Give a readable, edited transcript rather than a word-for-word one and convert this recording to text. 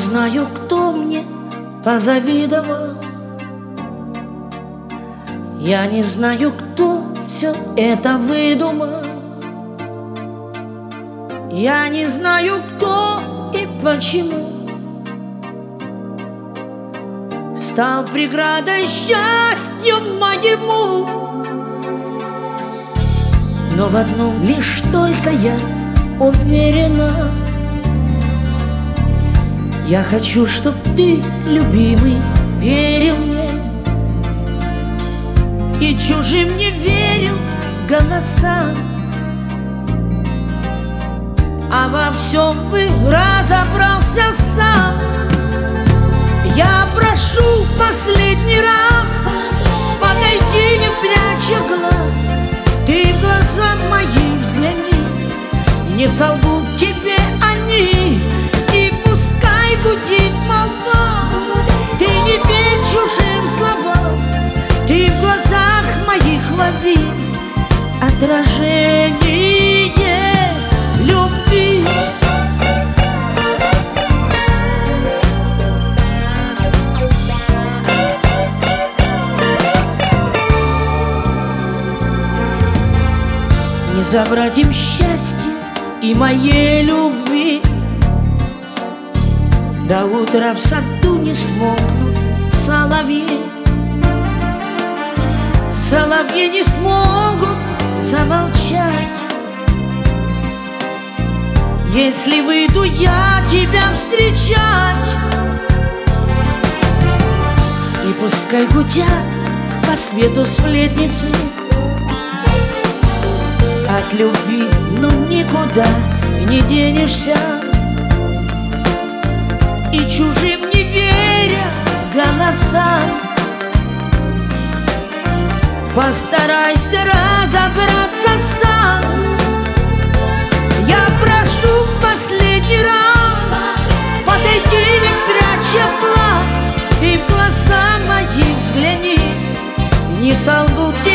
знаю, кто мне позавидовал. Я не знаю, кто все это выдумал. Я не знаю, кто и почему стал преградой счастью моему. Но в одном лишь только я уверена: я хочу, чтоб ты, любимый, верил мне и чужим не верил голосам, а во всем бы разобрался сам. Я прошу последний раз, подойди, не пряча глаз. Ты в глаза мои взгляни, не солгут тебе они. И пускай гудит молва, ты не верь чужим словам. Ты в глазах моих лови отражение любви. Не забрать им счастье и моей любви. До утра в саду не смолкнут соловьи. Соловьи не смогут замолчать, если выйду я тебя встречать. И пускай гудят по свету сплетницы, от любви ну никуда не денешься. И чужим не веря голосам, постарайся разобраться сам. Я прошу последний раз, подойди, не пряча глаз. Ты в глаза мои взгляни, не солгут тебе